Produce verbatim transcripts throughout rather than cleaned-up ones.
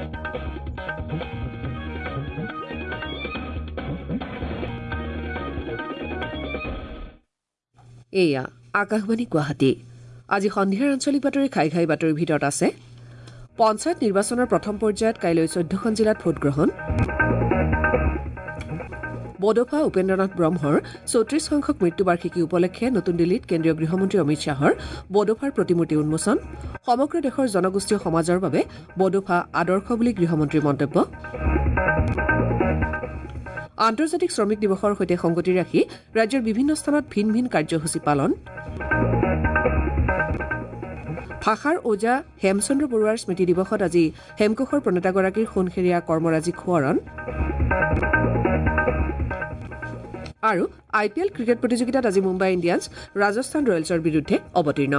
এয়া আকাশবাণী গুৱাহাটী। আজি সন্ধিয়াৰ আঞ্চলিক বাতৰি খাই খাই বাতৰিৰ ভিতৰত আছে পঞ্চায়ত নিৰ্বাচনৰ প্ৰথম পৰ্যায়ত কাইলৈ চৈধ্যখন জিলাত ভোটগ্ৰহণ, বডোফা উপেন্দ্ৰনাথ ব্ৰহ্মৰ চৌত্ৰিশ সংখ্যক মৃত্যুবাৰ্ষিকী উপলক্ষে নতুন দিল্লীত কেন্দ্ৰীয় গৃহমন্ত্ৰী অমিত শ্বাহৰ বডোফাৰ প্ৰতিমূৰ্তি উন্মোচন, সমগ্ৰ দেশৰ জনগোষ্ঠীয় সমাজৰ বাবে বডোফা আদৰ্শ বুলি গৃহমন্ত্ৰীৰ মন্তব্য, আন্তৰ্জাতিক শ্ৰমিক দিৱসৰ সৈতে সংগতি ৰাখি ৰাজ্যৰ বিভিন্ন স্থানত ভিন ভিন কাৰ্যসূচী পালন, ভাষাৰ ওজা হেমচন্দ্ৰ বৰুৱাৰ স্মৃতি দিৱসত আজি হেমকোষৰ প্ৰণেতাগৰাকীৰ সোণসেৰীয়া কৰ্মৰাজি সোঁৱৰণ আৰু আই পি এল ক্ৰিকেট প্ৰতিযোগিতাত আজি মুম্বাই ইণ্ডিয়ান্ছ ৰাজস্থান ৰয়েলছৰ বিৰুদ্ধে অৱতীৰ্ণ।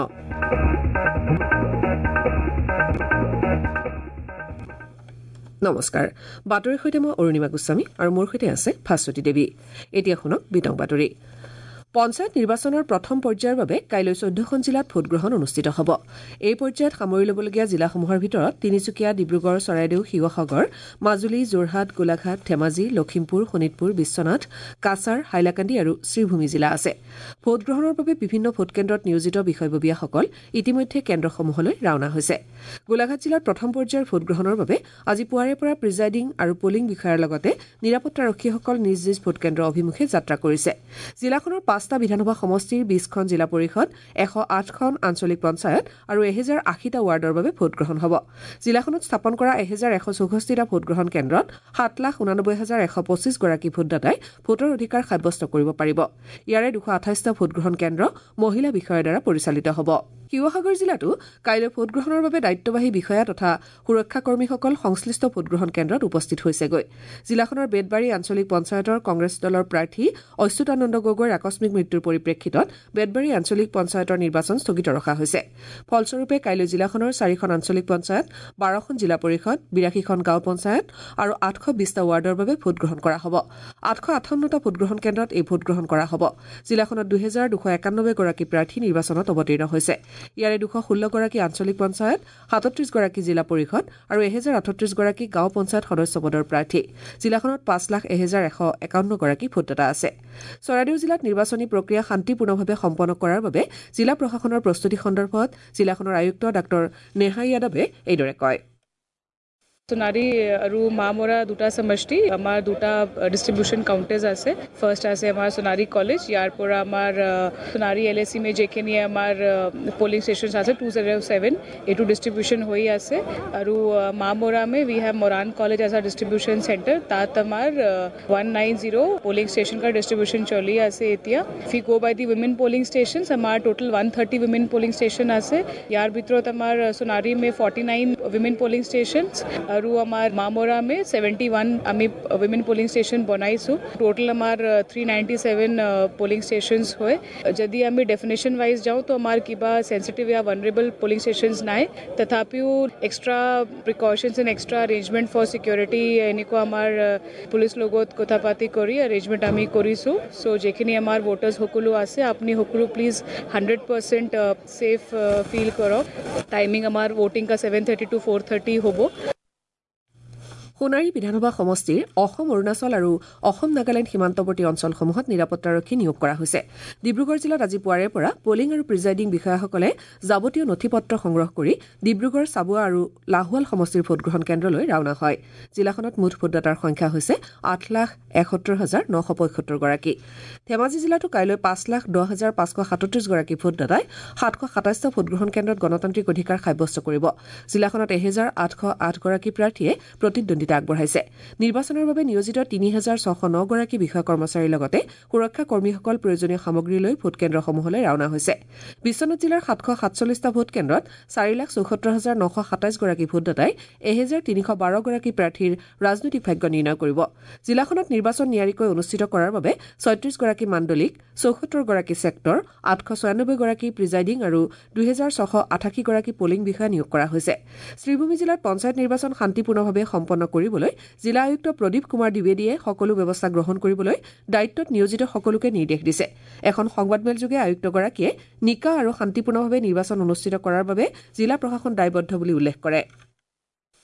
নমস্কাৰ, বাতৰিৰ সৈতে মই অৰুণিমা গোস্বামী আৰু মোৰ সৈতে আছে ভাস্বতী দেৱী। এতিয়া শুনক বিতং বাতৰি। পঞ্চায়ত নিৰ্বাচনৰ প্ৰথম পৰ্যায়ৰ বাবে কাইলৈ চৈধ্যখন জিলাত ভোটগ্ৰহণ অনুষ্ঠিত হ'ব। এই পৰ্যায়ত সামৰি ল'বলগীয়া জিলাসমূহৰ ভিতৰত তিনিচুকীয়া, ডিব্ৰুগড়, চৰাইদেউ, শিৱসাগৰ, মাজুলী, যোৰহাট, গোলাঘাট, ধেমাজি, লখিমপুৰ, শোণিতপুৰ, বিশ্বনাথ, কাছাৰ, হাইলাকান্দি আৰু শ্ৰীভূমি জিলা আছে। ভোটগ্ৰহণৰ বাবে বিভিন্ন ভোটকেন্দ্ৰত নিয়োজিত বিষয়ববীয়াসকল ইতিমধ্যে কেন্দ্ৰসমূহলৈ ৰাওনা হৈছে। গোলাঘাট জিলাত প্ৰথম পৰ্যায়ৰ ভোটগ্ৰহণৰ বাবে আজি পুৱাৰে পৰা প্ৰিজাইডিং আৰু পলিং বিষয়াৰ লগতে নিৰাপত্তাৰক্ষীসকল নিজ নিজ ভোটকেন্দ্ৰ অভিমুখে যাত্ৰা কৰিছে। জিলাখনৰ পাঁচটা বিধানসভা সমষ্টিৰ বিশখন জিলা পৰিষদ, এশ আঠখন আঞ্চলিক পঞ্চায়ত আৰু এহেজাৰ আশীটা ৱাৰ্ডৰ বাবে ভোটগ্ৰহণ হ'ব। জিলাখনত স্থাপন কৰা এহেজাৰ এশ চৌষষ্ঠিটা ভোটগ্ৰহণ কেন্দ্ৰত সাত লাখ ঊনানব্বৈ হাজাৰ এশ পঁচিছ গৰাকী ভোটদাতাই ভোটৰ অধিকাৰ সাব্যস্ত কৰিব পাৰিব। ইয়াৰে দুশ আঠাইছটা ভোটগ্ৰহণ কেন্দ্ৰ মহিলা বিষয়াৰ দ্বাৰা পৰিচালিত হ'ব। শিৱসাগৰ জিলাতো কাইলৈ ভোটগ্ৰহণৰ বাবে দায়িত্ববাহী বিষয়া তথা সুৰক্ষাকৰ্মীসকল সংশ্লিষ্ট ভোটগ্ৰহণ কেন্দ্ৰত উপস্থিত হৈছেগৈ। জিলাখনৰ বেতবাৰী আঞ্চলিক পঞ্চায়তৰ কংগ্ৰেছ দলৰ প্ৰাৰ্থী অচ্যুতানন্দ গগৈৰ আকস্মিক মৃত্যুৰ পৰিপ্ৰেক্ষিতত বেতবাৰী আঞ্চলিক পঞ্চায়তৰ নিৰ্বাচন স্থগিত ৰখা হৈছে। ফলস্বৰূপে কাইলৈ জিলাখনৰ চাৰিখন আঞ্চলিক পঞ্চায়ত, বাৰখন জিলা পৰিষদ, বিৰাশীখন গাঁও পঞ্চায়ত আৰু আঠশ বিশটা ৱাৰ্ডৰ বাবে ভোটগ্ৰহণ কৰা হ'ব। আঠশ আঠাৱন্নটা ভোটগ্ৰহণ কেন্দ্ৰত এই ভোটগ্ৰহণ কৰা হ'ব। জিলাখনত দুহেজাৰ দুশ একানব্বৈ গৰাকী প্ৰাৰ্থী নিৰ্বাচনত অৱতীৰ্ণ হৈছে। ইয়াৰে দুশ ষোল্ল গৰাকী আঞ্চলিক পঞ্চায়ত, সাতত্ৰিশ গৰাকী জিলা পৰিষদ আৰু এহেজাৰ আঠত্ৰিশ গৰাকী গাঁও পঞ্চায়ত সদস্য পদৰ প্ৰাৰ্থী। জিলাখনত পাঁচ লাখ এহেজাৰ এশ একাৱন্ন গৰাকী ভোটদাতা আছে। চৰাইদেউ জিলাত নিৰ্বাচনী প্ৰক্ৰিয়া শান্তিপূৰ্ণভাৱে সম্পন্ন কৰাৰ বাবে জিলা প্ৰশাসনৰ প্ৰস্তুতি সন্দৰ্ভত জিলাখনৰ আয়ুক্ত ডাঃ নেহা য়াদৱে এইদৰে কয়। সোণাৰী আৰু মামৰা দুটা সমষ্টি আমাৰ দুটা ডিস্ট্ৰিবিউশন কাউন্টাৰ্স আছে। ফাৰ্ষ্ট আছে আমাৰ সোণাৰী কলেজ, ইয়াৰ পৰা আমাৰ সোণাৰী এল এ চি মে যেখিনি আমাৰ পলিং ষ্টেচন আছে টু জিৰ' ছেভেন এইটো ডিস্ট্ৰিবিউশন হৈ আছে। আৰু মামৰা মে we have Moran college as a distribution center, তাত আমাৰ one nine zero' polling station কাৰ ডিস্ট্ৰিবিউশন চলি আছে এতিয়া। ফি go by the women polling station আমাৰ total one thirty women polling station আছে। ইয়াৰ ভিতৰত আমাৰ সোণাৰী মে forty nine women polling station আৰু আমাৰ মামৰা মে ছেভেণ্টি ওৱান আমি উইমেন পলিং ষ্টেচন বনাইছোঁ। টোটেল আমাৰ three ninety seven polling stations হয়। যদি আমি ডেফিনেশ্যন ৱাইজ যাওঁ তো আমাৰ কিবা চেঞ্চিটিভ या वनरेबल पोलिंग स्टेशन्स নাই, তথাপিও extra precautions and extra arrangement for security এনেকুৱা আমাৰ পুলিচ লগত কথা পাতি কৰি এৰেঞ্জমেণ্ট আমি কৰিছোঁ। চ' যিখিনি আমাৰ ভোটাৰ্ছ সকলো আছে আপুনি সকলো please hundred percent safe feel কৰক। টাইমিং আমাৰ ভোটিং কা seven thirty to four thirty হ'ব। সোণাৰী বিধানসভা সমষ্টিৰ অসম, অৰুণাচল আৰু অসম নাগালেণ্ড সীমান্তৱৰ্তী অঞ্চলসমূহত নিৰাপত্তাৰক্ষী নিয়োগ কৰা হৈছে। ডিব্ৰুগড় জিলাত আজি পুৱাৰে পৰা পলিং আৰু প্ৰিজাইডিং বিষয়াসকলে যাৱতীয় নথি পত্ৰ সংগ্ৰহ কৰি ডিব্ৰুগড়, চাবুৱা আৰু লাহোৱাল সমষ্টিৰ ভোটগ্ৰহণ কেন্দ্ৰলৈ ৰাওনা হয়। জিলাখনত মুঠ ভোটদাতাৰ সংখ্যা হৈছে আঠ লাখ এসত্তৰ হাজাৰ নশ পঁয়সত্তৰ গৰাকী। ধেমাজি জিলাতো কাইলৈ পাঁচ লাখ দহ হাজাৰ পাঁচশ সাতত্ৰিশ গৰাকী ভোটদাতাই সাতশ সাতাইছটা ভোটগ্ৰহণ কেন্দ্ৰত গণতান্ত্ৰিক অধিকাৰ সাব্যস্ত কৰিব। জিলাখনত এহেজাৰ আঠশ আঠ গৰাকী প্ৰাৰ্থীয়ে প্ৰতিদ্বন্দ্বিতা আগবঢ়াইছে। নিৰ্বাচনৰ বাবে নিয়োজিত তিনি হাজাৰ ছশ ন গৰাকী বিষয়া কৰ্মচাৰীৰ লগতে সুৰক্ষা কৰ্মীসকল প্ৰয়োজনীয় সামগ্ৰী লৈ ভোটকেন্দ্ৰসমূহলৈ ৰাওনা হৈছে। বিশ্বনাথ জিলাৰ সাতশ সাতচল্লিছটা ভোটকেন্দ্ৰত চাৰি লাখ চৌসত্তৰ হাজাৰ নশ সাতাইছ গৰাকী ভোটদাতাই এহেজাৰ তিনিশ বাৰ গৰাকী প্ৰাৰ্থীৰ ৰাজনৈতিক ভাগ্য নিৰ্ণয় কৰিব। জিলাখনত নিৰ্বাচন নিয়াৰিকৈ অনুষ্ঠিত কৰাৰ বাবে ছয়ত্ৰিশ গৰাকী মাণ্ডলিক, চৌসত্তৰ গৰাকী ছেক্টৰ, আঠশ ছয়ানব্বৈ গৰাকী প্ৰিজাইডিং আৰু দুহেজাৰ ছশ আঠাশী গৰাকী পলিং বিষয়া নিয়োগ কৰা হৈছে। শ্ৰীভূমি জিলাত পঞ্চায়ত নিৰ্বাচন শান্তিপূৰ্ণভাৱে সম্পন্ন কৰিবলৈ জিলা আয়ুক্ত প্ৰদীপ কুমাৰ দ্বিবেদীয়ে সকলো ব্যৱস্থা গ্ৰহণ কৰিবলৈ দায়িত্বত নিয়োজিত সকলোকে নিৰ্দেশ দিছে। এখন সংবাদমেলযোগে আয়ুক্তগৰাকীয়ে নিকা আৰু শান্তিপূৰ্ণভাৱে নিৰ্বাচন অনুষ্ঠিত কৰাৰ বাবে জিলা প্ৰশাসন দায়বদ্ধ বুলি উল্লেখ কৰে।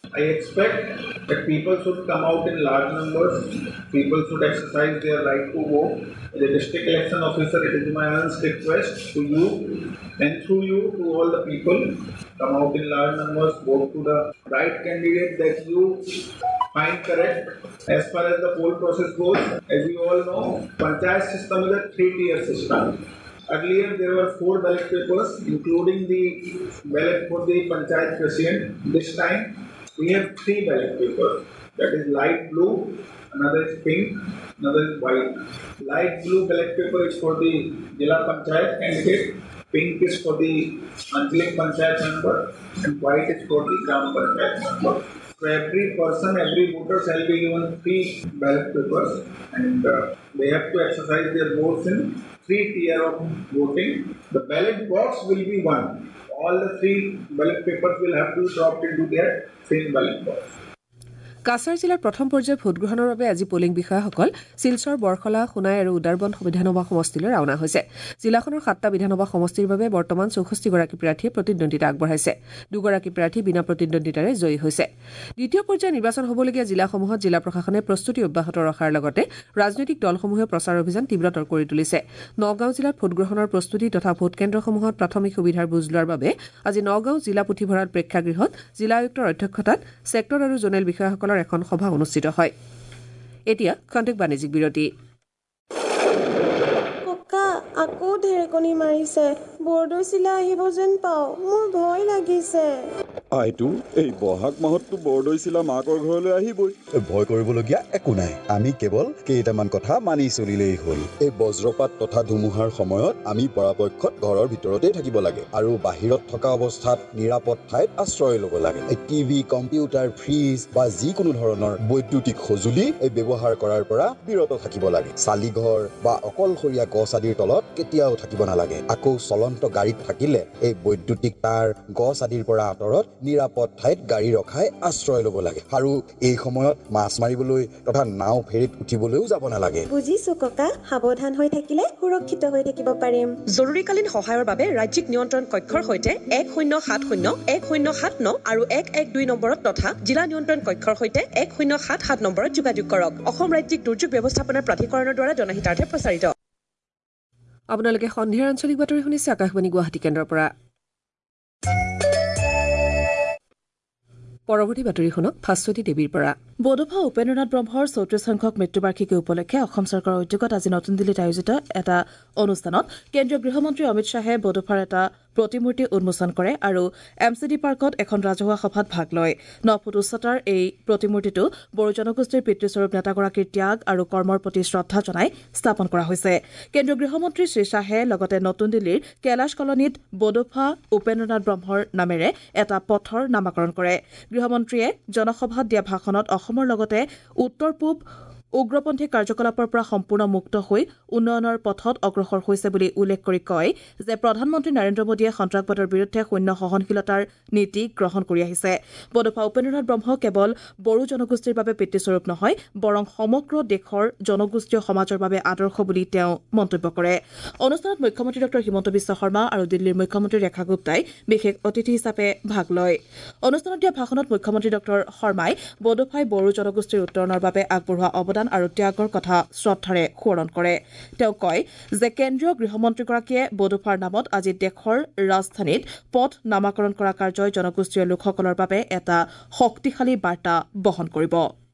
I expect that people should come out in large numbers. People should exercise their right to vote. As a district election officer, it is my earnest request to you and through you to all the people, come out in large numbers, vote to the right candidate that you find correct. As far as the poll process goes, as we all know, Panchayat system is a three-tier system. Earlier, there were four ballot papers, including the ballot for the Panchayat president. This time, we have three ballot papers. That is light blue, another is pink, another is white. Light blue ballot paper is for the Jila Panchayat candidate, pink is for the Anjalik Panchayat member, and white is for the Gram Panchayat member. So every person, every voter shall be given three ballot papers, and uh, they have to exercise their votes in three tier of voting. The ballot box will be one. All the three ballot papers will have to be dropped into their same ballot box. Cachar জিলাৰ প্ৰথম পৰ্যায়ৰ ভোটগ্ৰহণৰ বাবে আজি polling বিষয়াসকল শিলচৰ বৰখলা সোণাই আৰু উদাৰবন বিধানসভা সমষ্টিলৈ ৰাওনা হৈছে জিলাখনৰ সাতটা বিধানসভা সমষ্টিৰ বাবে বৰ্তমান চৌষষ্ঠি গৰাকী প্ৰাৰ্থীয়ে প্ৰতিদ্বন্দ্বিতা আগবঢ়াইছে দুগৰাকী প্ৰাৰ্থী বিনা প্ৰতিদ্বন্দ্বিতাৰে জয়ী হৈছে দ্বিতীয় পৰ্যায়ৰ নিৰ্বাচন হ'বলগীয়া জিলাসমূহত জিলা প্ৰশাসনে প্ৰস্তুতি অব্যাহত ৰখাৰ লগতে ৰাজনৈতিক দলসমূহে প্ৰচাৰ অভিযান তীব্ৰতৰ কৰি তুলিছে নগাঁও জিলাত ভোটগ্ৰহণৰ প্ৰস্তুতি তথা ভোট কেন্দ্ৰসমূহত প্ৰাথমিক সুবিধাৰ বুজ লোৱাৰ বাবে আজি নগাঁও জিলা পুথিভঁৰাল প্ৰেক্ষাগৃহত জিলা আয়ুক্তৰ অধ্যক্ষতাত ছেক্টৰ আৰু জোনেল বিষয়াসকল এখন সভা অনুষ্ঠিত হয় এতিয়া কণ্টেক্ট বাণিজ্যিক বিৰতি ককা আকৌ ঢেৰেকনি মাৰিছে বৰ্ডৰ চিলা আহিব যেন পাও মোৰ ভয় লাগিছে আইটো এই বহাগ মাহতটো বৰ্ডৰ চিলা মাকৰ ঘৰলৈ আহিবই ভয় কৰিবলগীয়া একো নাই আমি কেৱল কেইটামান কথা মানি চলিলেই হ'ল এই বজ্ৰপাত তথা ধুমুহাৰ সময়ত আমি পৰাপক্ষত ঘৰৰ ভিতৰতেই থাকিব লাগে আৰু বাহিৰত থকা অৱস্থাত নিৰাপদ ঠাইত আশ্ৰয় ল'ব লাগে এই টিভি কম্পিউটাৰ ফ্ৰিজ বা যিকোনো ধৰণৰ বৈদ্যুতিক সঁজুলি এই ব্যৱহাৰ কৰাৰ পৰা বিৰত থাকিব লাগে চালিঘৰ বা অকলশৰীয়া গছ আদিৰ তলত কেতিয়াও থাকিব নালাগে আকৌ চলন্ত গাড়ীত থাকিলে এই বৈদ্যুতিক তার গছ আদিৰ পৰা আঁতৰত নিৰাপদ ঠাইত গাড়ী ৰখাই আশ্ৰয় ল'ব লাগে আৰু এই সময়ত মাছ মাৰিবলৈ তথা নাও ফেৰীত উঠিবলৈও যাব নালাগে বুজিছো ককা সাৱধান হৈ থাকিলে সুৰক্ষিত হৈ থাকিব পাৰিম জৰুৰীকালীন সহায়ৰ বাবে ৰাজ্যিক নিয়ন্ত্ৰণ কক্ষৰ সৈতে এক শূন্য সাত শূন্য এক শূন্য সাত ন আৰু এক এক দুই নম্বৰত তথা জিলা নিয়ন্ত্ৰণ কক্ষৰ সৈতে এক শূন্য সাত সাত নম্বৰত যোগাযোগ কৰক অসম ৰাজ্যিক দুৰ্যোগ ব্যৱস্থাপনা প্ৰাধিকৰণৰ দ্বাৰা জনহিতাৰ্থে প্ৰচাৰিত আপোনালোকে সন্ধিয়াৰ আঞ্চলিক বাতৰি শুনিছে আকাশবাণী গুৱাহাটী কেন্দ্ৰৰ পৰা পৰৱৰ্তী বাতৰি শুনক ভাস্বতী দেৱীৰ পৰা বডোফা উপেন্দ্ৰনাথ ব্ৰহ্মৰ চৌত্ৰিশ সংখ্যক মৃত্যুবাৰ্ষিকী উপলক্ষে অসম চৰকাৰৰ উদ্যোগত আজি নতুন দিল্লীত আয়োজিত এটা অনুষ্ঠানত কেন্দ্ৰীয় গৃহমন্ত্ৰী অমিত শ্বাহে বডোফাৰ এটা প্ৰতিমূৰ্তি উন্মোচন কৰে আৰু এম চি ডি পাৰ্কত এখন ৰাজহুৱা সভাত ভাগ লয় ন ফুট উচ্চতাৰ এই প্ৰতিমূৰ্তিটো বড়ো জনগোষ্ঠীৰ পিতৃস্বৰূপ নেতাগৰাকীৰ ত্যাগ আৰু কৰ্মৰ প্ৰতি শ্ৰদ্ধা জনাই স্থাপন কৰা হৈছে কেন্দ্ৰীয় গৃহমন্ত্ৰী শ্ৰী শ্বাহে লগতে নতুন দিল্লীৰ কৈলাশ কলনীত বডোফা উপেন্দ্ৰনাথ ব্ৰহ্মৰ নামেৰে এটা পথৰ নামাকৰণ কৰে গৃহমন্ত্ৰীয়ে জনসভাত দিয়া ভাষণত অসমৰ লগতে উত্তৰ পূব উগ্ৰপন্থী কাৰ্যকলাপৰ পৰা সম্পূৰ্ণ মুক্ত হৈ উন্নয়নৰ পথত অগ্ৰসৰ হৈছে বুলি উল্লেখ কৰি কয় যে প্ৰধানমন্ত্ৰী নৰেন্দ্ৰ মোদীয়ে সন্ত্ৰাসবাদৰ বিৰুদ্ধে শূন্য সহনশীলতাৰ নীতি গ্ৰহণ কৰি আহিছে বডোফা উপেন্দ্ৰনাথ ব্ৰহ্ম কেৱল বড়ো জনগোষ্ঠীৰ বাবে পিতৃস্বৰূপ নহয় বৰং সমগ্ৰ দেশৰ জনগোষ্ঠীয় সমাজৰ বাবে আদৰ্শ বুলি তেওঁ মন্তব্য কৰে অনুষ্ঠানত মুখ্যমন্ত্ৰী ডক্টৰ হিমন্ত বিশ্ব শৰ্মা আৰু দিল্লীৰ মুখ্যমন্ত্ৰী ৰেখা গুপ্তাই বিশেষ অতিথি হিচাপে ভাগ লয় অনুষ্ঠানত দিয়া ভাষণত মুখ্যমন্ত্ৰী ডক্টৰ শৰ্মাই বডোফাই বড়ো জনগোষ্ঠীৰ উত্তৰণৰ বাবে আগবঢ়োৱা অৱদান আৰু ত্যাগৰ কথা শ্ৰদ্ধাৰে সোঁৱৰণ কৰে তেওঁ কয় যে কেন্দ্ৰীয় গৃহমন্ত্ৰীগৰাকীয়ে বডোফাৰ নামত আজি দেশৰ ৰাজধানীত পথ নামাকৰণ কৰা কাৰ্যই জনগোষ্ঠীয় লোকসকলৰ বাবে এটা শক্তিশালী বাৰ্তা বহন কৰিব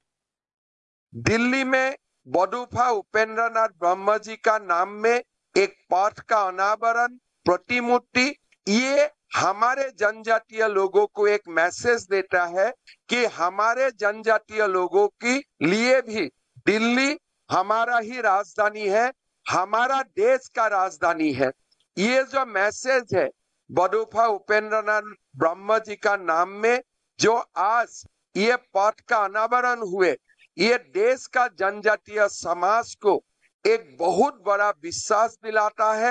दिल्ली में बडोफा उपेंद्रनाथ ब्रह्म जी का नाम में एक पथ का अनावरण प्रतिमूर्ति ये हमारे जनजातीय लोगों को एक मैसेज देता है कि हमारे जनजातीय लोगों के लिए भी दिल्ली हमारा ही राजधानी है हमारा देश का राजधानी है ये जो मैसेज है बडोफा उपेंद्रनाथ ब्रह्म जी का नाम में जो आज ये पथ का अनावरण हुए ये देश का जनजातीय समाज को एक बहुत बड़ा विश्वास दिलाता है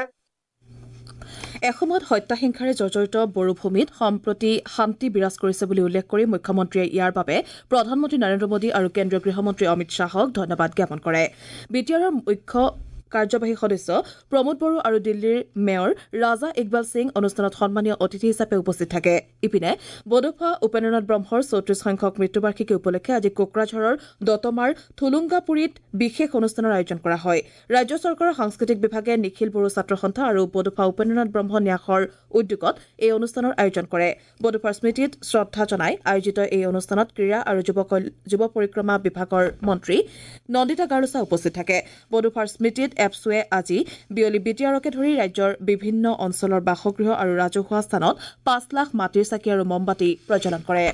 এসময়ত হত্যাহিংসাৰে জৰ্জৰিত বড়োভূমিত সম্প্ৰতি শান্তি বিৰাজ কৰিছে বুলি উল্লেখ কৰি মুখ্যমন্ত্ৰীয়ে ইয়াৰ বাবে প্ৰধানমন্ত্ৰী নৰেন্দ্ৰ মোদী আৰু কেন্দ্ৰীয় গৃহমন্ত্ৰী অমিত শ্বাহক ধন্যবাদ জ্ঞাপন কৰে বি টি আৰৰ মুখ্য কাৰ্যবাহী সদস্য প্ৰমোদ বড়ো আৰু দিল্লীৰ মেয়ৰ ৰাজা ইকবাল সিং অনুষ্ঠানত সন্মানীয় অতিথি হিচাপে উপস্থিত থাকে ইপিনে বডোফা উপেন্দ্ৰনাথ ব্ৰহ্মৰ চৌত্ৰিশ সংখ্যক মৃত্যুবাৰ্ষিকী উপলক্ষে আজি কোকৰাঝাৰৰ দতমাৰ থুলুংগাপুৰীত বিশেষ অনুষ্ঠানৰ আয়োজন কৰা হয় ৰাজ্য চৰকাৰৰ সাংস্কৃতিক বিভাগে নিখিল বড়ো ছাত্ৰ সন্থা আৰু বডোফা উপেন্দ্ৰনাথ ব্ৰহ্ম ন্যাসৰ উদ্যোগত এই অনুষ্ঠানৰ আয়োজন কৰে বডোফাৰ স্মৃতিত শ্ৰদ্ধা জনাই আয়োজিত এই অনুষ্ঠানত ক্ৰীড়া আৰু যুৱ পৰিক্ৰমা বিভাগৰ মন্ত্ৰী নন্দিতা গাৰুচা উপস্থিত থাকে বডোফাৰ স্মৃতিত এপছুৱে আজি বিয়লি বিটিআৰকে ধৰি ৰাজ্যৰ বিভিন্ন অঞ্চলৰ বাসগৃহ আৰু ৰাজহুৱা স্থানত পাঁচ লাখ মাটিৰ চাকি আৰু মমবাতি প্ৰজ্বলন কৰে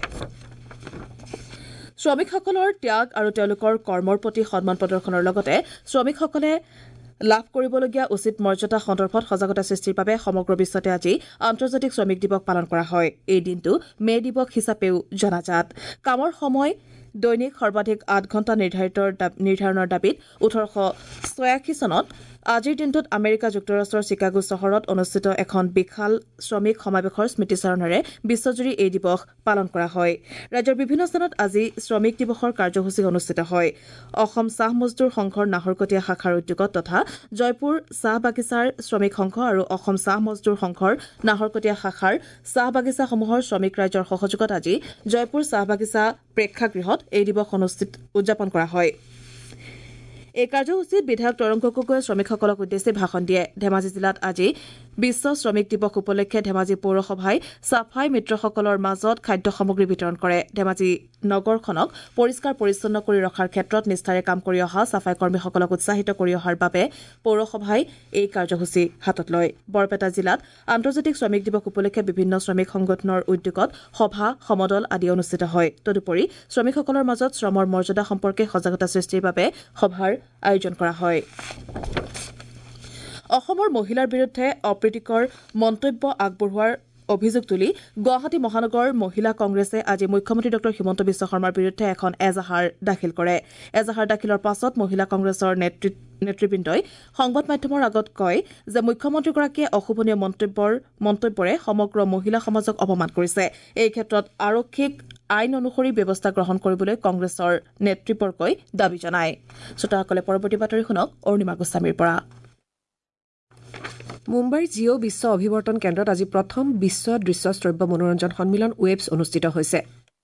শ্ৰমিকসকলৰ ত্যাগ আৰু তেওঁলোকৰ কৰ্মৰ প্ৰতি সন্মান প্ৰদৰ্শনৰ লগতে শ্ৰমিকসকলে লাভ কৰিবলগীয়া উচিত মৰ্যাদা সন্দৰ্ভত সজাগতা সৃষ্টিৰ বাবে সমগ্ৰ বিশ্বতে আজি আন্তৰ্জাতিক শ্ৰমিক দিৱস পালন কৰা হয় এই দিনটো মে দিৱস হিচাপেও জনাজাত কামৰ সময় দৈনিক সৰ্বাধিক আঠ ঘণ্টা নিৰ্ধাৰণৰ দাবীত ওঠৰশ ছয়াশী চনত আজিৰ দিনটোত আমেৰিকা যুক্তৰাষ্ট্ৰৰ চিকাগো চহৰত অনুষ্ঠিত এখন বিশাল শ্ৰমিক সমাৱেশৰ স্মৃতিচাৰণেৰে বিশ্বজুৰি এই দিৱস পালন কৰা হয় ৰাজ্যৰ বিভিন্ন স্থানত আজি শ্ৰমিক দিৱসৰ কাৰ্যসূচী অনুষ্ঠিত হয় অসম চাহ মজদুৰ সংঘৰ নাহৰকটীয়া শাখাৰ উদ্যোগত তথা জয়পুৰ চাহ বাগিচাৰ শ্ৰমিক সংঘ আৰু অসম চাহ মজদুৰ সংঘৰ নাহৰকটীয়া শাখাৰ চাহ বাগিচাসমূহৰ শ্ৰমিক ৰাইজৰ সহযোগত আজি জয়পুৰ চাহ বাগিচা প্ৰেক্ষাগৃহত এই দিৱস অনুষ্ঠিত উদযাপন কৰা হয় এই কাৰ্যসূচীত বিধায়ক তৰংগ গগৈয়ে শ্ৰমিকসকলক উদ্দেশ্যি ভাষণ দিয়ে ধেমাজি জিলাত আজি বিশ্ব শ্ৰমিক দিৱস উপলক্ষে ধেমাজি পৌৰসভাই সাফাই মিত্ৰসকলৰ মাজত খাদ্য সামগ্ৰী বিতৰণ কৰে ধেমাজি নগৰখনক পৰিষ্কাৰ পৰিচ্ছন্ন কৰি ৰখাৰ ক্ষেত্ৰত নিষ্ঠাৰে কাম কৰি অহা সাফাই কৰ্মীসকলক উৎসাহিত কৰি অহাৰ বাবে পৌৰসভাই এই কাৰ্যসূচী হাতত লয় বৰপেটা জিলাত আন্তৰ্জাতিক শ্ৰমিক দিৱস উপলক্ষে বিভিন্ন শ্ৰমিক সংগঠনৰ উদ্যোগত সভা সমদল আদি অনুষ্ঠিত হয় তদুপৰি শ্ৰমিকসকলৰ মাজত শ্ৰমৰ মৰ্যাদা সম্পৰ্কে সজাগতা সৃষ্টিৰ বাবে সভাৰ আয়োজন কৰা হয় অসমৰ মহিলাৰ বিৰুদ্ধে অপ্ৰীতিকৰ মন্তব্য আগবঢ়োৱাৰ অভিযোগ তুলি গুৱাহাটী মহানগৰ মহিলা কংগ্ৰেছে আজি মুখ্যমন্ত্ৰী ডক্টৰ হিমন্ত বিশ্ব শৰ্মাৰ বিৰুদ্ধে এখন এজাহাৰ দাখিল কৰে এজাহাৰ দাখিলৰ পাছত মহিলা কংগ্ৰেছৰ নেতৃবৃন্দই সংবাদ মাধ্যমৰ আগত কয় যে মুখ্যমন্ত্ৰীগৰাকীয়ে অশোভনীয় মন্তব্যৰ মন্তব্যৰে সমগ্ৰ মহিলা সমাজক অপমান কৰিছে এই ক্ষেত্ৰত আৰক্ষীক আইন অনুসৰি ব্যৱস্থা গ্ৰহণ কৰিবলৈ কংগ্ৰেছৰ নেতৃবৰ্গই দাবী জনায় শ্ৰোতাসকলে পৰৱৰ্তী বাতৰি শুনক অৰুণিমা গোস্বামীৰ পৰা মুম্বাইৰ জিঅ' বিশ্ব অভিৱৰ্তন কেন্দ্ৰত আজি প্ৰথম বিশ্ব দৃশ্য শ্ৰব্য মনোৰঞ্জন সন্মিলন ৱেবছ অনুষ্ঠিত হৈছে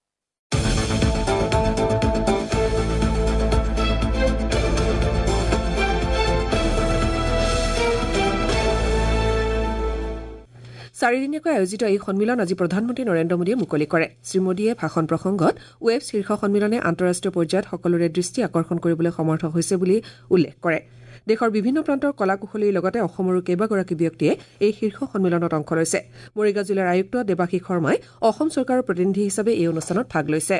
চাৰিদিনীয়াকৈ আয়োজিত এই সন্মিলন আজি প্ৰধানমন্ত্ৰী নৰেন্দ্ৰ মোদীয়ে মুকলি কৰে শ্ৰীমোদীয়ে ভাষণ প্ৰসংগত ৱেব শীৰ্ষ সন্মিলনে আন্তঃৰাষ্ট্ৰীয় পৰ্যায়ত সকলোৰে দৃষ্টি আকৰ্ষণ কৰিবলৈ সমৰ্থ হৈছে বুলি উল্লেখ কৰে দেশৰ বিভিন্ন প্ৰান্তৰ কলা কুশলীৰ লগতে অসমৰো কেইবাগৰাকী ব্যক্তিয়ে এই শীৰ্ষ সন্মিলনত অংশ লৈছে মৰিগাঁও জিলাৰ আয়ুক্ত দেৱাশী শৰ্মাই অসম চৰকাৰৰ প্ৰতিনিধি হিচাপে এই অনুষ্ঠানত ভাগ লৈছে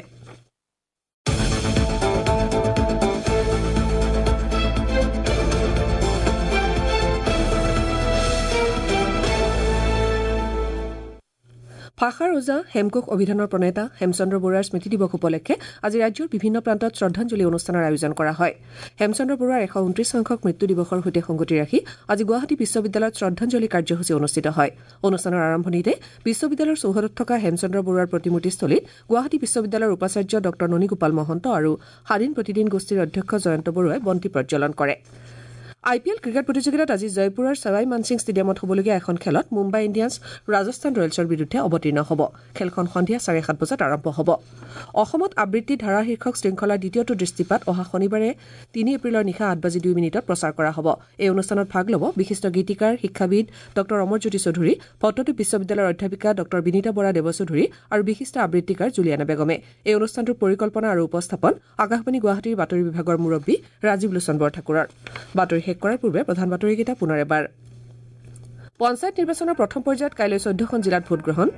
ভাষাৰ ওজা হেমকোষ অভিধানৰ প্ৰণেতা হেমচন্দ্ৰ বৰুৱাৰ স্মৃতি দিৱস উপলক্ষে আজি ৰাজ্যৰ বিভিন্ন প্ৰান্তত শ্ৰদ্ধাঞ্জলি অনুষ্ঠানৰ আয়োজন কৰা হয় হেমচন্দ্ৰ বৰুৱাৰ এশ ঊনত্ৰিশ সংখ্যক মৃত্যু দিৱসৰ সৈতে সংগতি ৰাখি আজি গুৱাহাটী বিশ্ববিদ্যালয়ত শ্ৰদ্ধাঞ্জলি কাৰ্যসূচী অনুষ্ঠিত হয় অনুষ্ঠানৰ আৰম্ভণিতে বিশ্ববিদ্যালয়ৰ চৌহদত থকা হেমচন্দ্ৰ বৰুৱাৰ প্ৰতিমূৰ্তিস্থলীত গুৱাহাটী বিশ্ববিদ্যালয়ৰ উপাচাৰ্য ডক্টৰ ননীগোপাল মহন্ত আৰু স্বাধীন প্ৰতিদিন গোষ্ঠীৰ অধ্যক্ষ জয়ন্ত বৰুৱাই বন্তি প্ৰজ্বলন কৰে আই পি এল ক্ৰিকেট প্ৰতিযোগিতাত আজি জয়পুৰৰ সৱাই মানসিং ষ্টেডিয়ামত হ'বলগীয়া এখন খেলত মুম্বাই ইণ্ডিয়ান্স ৰাজস্থান ৰয়েলছৰ বিৰুদ্ধে অৱতীৰ্ণ হ'ব খেলখন সন্ধিয়া চাৰে সাত বজাত আৰম্ভ হ'ব অসমত আবৃত্তি ধাৰা শীৰ্ষক শৃংখলাৰ দ্বিতীয়টো দৃষ্টিপাত অহা শনিবাৰে তিনি এপ্ৰিলৰ নিশা আঠ বাজি দুই মিনিটত প্ৰচাৰ কৰা হ'ব এই অনুষ্ঠানত ভাগ ল'ব বিশিষ্ট গীতিকাৰ শিক্ষাবিদ ডক্টৰ অমৰজ্যোতি চৌধুৰী ভট্টদ্বীপ বিশ্ববিদ্যালয়ৰ অধ্যাপিকা ডক্টৰ বিনীতা বৰা দেৱচৌধুৰী আৰু বিশিষ্ট আবৃত্তিকাৰ জুলিয়ানা বেগমে এই অনুষ্ঠানটোৰ পৰিকল্পনা আৰু উপস্থাপন আকাশবাণী গুৱাহাটীৰ বাতৰি বিভাগৰ মুৰব্বী ৰাজীৱ লোচন বৰঠাকুৰৰ বাতৰি শেষ কৰাৰ পূৰ্বে প্ৰধান বাতৰিকেইটা পুনৰ এবাৰ পঞ্চায়ত নিৰ্বাচনৰ প্ৰথম পৰ্যায়ত কাইলৈ চৈধ্যখন জিলাত ভোটগ্ৰহণ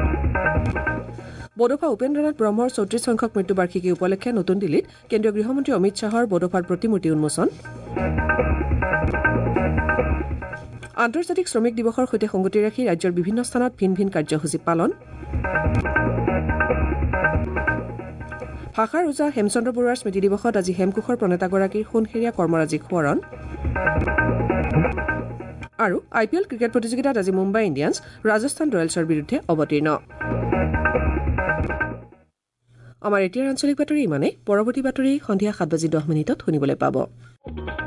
বডোফা উপেন্দ্ৰনাথ ব্ৰহ্মৰ চৌত্ৰিশ সংখ্যক মৃত্যুবাৰ্ষিকী উপলক্ষে নতুন দিল্লীত কেন্দ্ৰীয় গৃহমন্ত্ৰী অমিত শ্বাহৰ বডোফাৰ প্ৰতিমূৰ্তি উন্মোচন আন্তৰ্জাতিক শ্ৰমিক দিৱসৰ সৈতে সংগতি ৰাখি ৰাজ্যৰ বিভিন্ন স্থানত ভিন ভিন কাৰ্যসূচী পালন ভাষাৰ ওজা হেমচন্দ্ৰ বৰুৱাৰ স্মৃতি দিৱসত আজি হেমকোষৰ প্ৰণেতাগৰাকীৰ সোণসেৰীয়া কৰ্মৰাজি সোঁৱৰণ আৰু আই পি এল ক্ৰিকেট প্ৰতিযোগিতাত আজি মুম্বাই ইণ্ডিয়ান্স ৰাজস্থান ৰয়েলছৰ বিৰুদ্ধে অৱতীৰ্ণ আমাৰ এতিয়াৰ আঞ্চলিক বাতৰি ইমানে পৰৱৰ্তী বাতৰি সন্ধিয়া সাত বাজি দহ মিনিটত শুনিবলৈ পাব